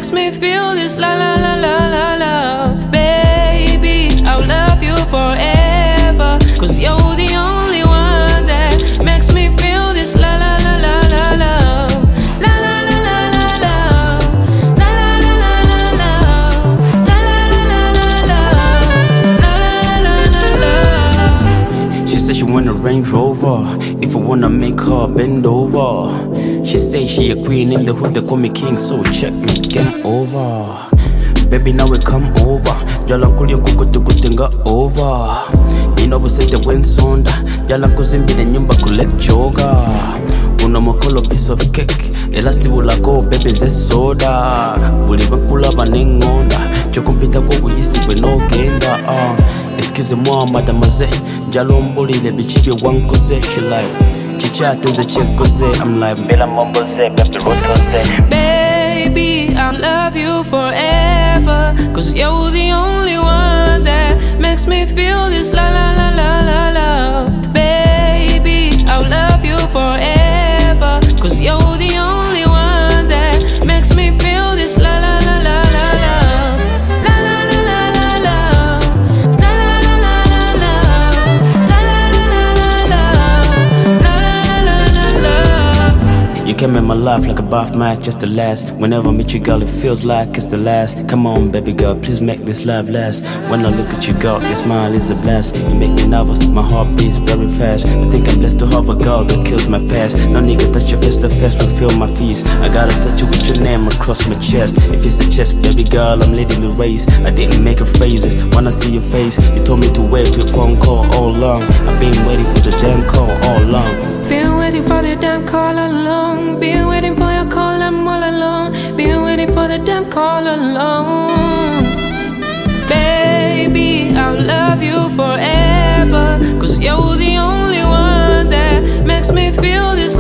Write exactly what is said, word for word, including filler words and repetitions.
makes me feel this la la la la la la. Baby, I'll love you forever, cause you're the only one that makes me feel this la la la la la la. La la la la la la. La la la la la la. La la la la la. She said she want a Range Rover, if I wanna make her bend over. She say she a queen in the hood, they call me king, so check me, game over. Baby, now we come over. Jala nkuli nkuko tukutenga over. Ino busete wensonda. Jala kuzimbile nyumba kulekchoga. Una mokolo piece of cake. Elasti bulako baby ze soda. Buli bankula banengonda. Chokumpita kwa kuyisi we no genda. uh. Excusez-moi mademoiselle. Jalo mbulile bichibi wankoze. She like chichatenze chekoze. I'm like Bela momboze baby rotoze. Baby, I'll love you forever, cause you're the only one that makes me feel this la la la la la la. Baby, I'll love you forever, cause you're the only one that makes me feel this la la la la la la. La la la la la la. La la la la la la. La la la la la la. You came in my life like a bath mat, just to last. Whenever I meet you, girl, it feels like it's the last. Come on, baby girl, please make this love last. When I look at you, girl, your smile is a blast. You make me nervous, my heart beats very fast. I think I'm blessed to have a girl that kills my past. No nigga touch your face to face, fulfill my feast. I gotta touch you with your name across my chest. If it's a chest, baby girl, I'm leading the race. I didn't make a phrases. When I see your face, you told me to wait for your phone call all along. I've been waiting for the damn call all along. Been waiting for the damn call along. Been waiting for your call, I'm all alone. Been waiting for the damn call alone. Baby, I'll love you forever, cause you're the only one that makes me feel this